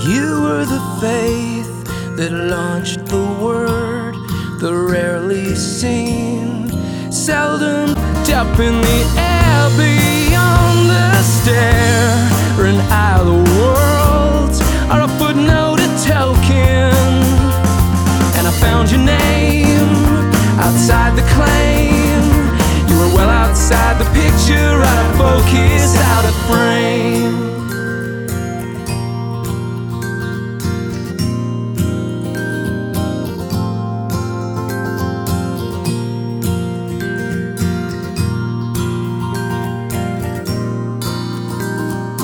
You were the faith that launched the word, the rarely seen, seldom up in the air beyond the staring eye of the world, or a footnote, a token. And I found your name outside the claim. You were well outside the picture, out of focus, out of frame.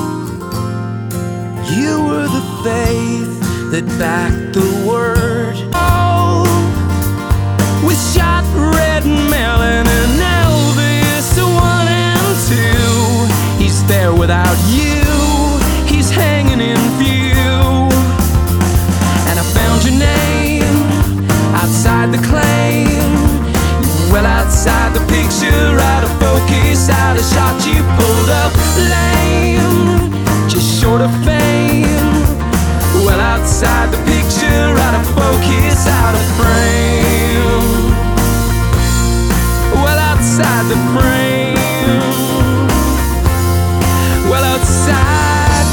You were the faith that backed the word,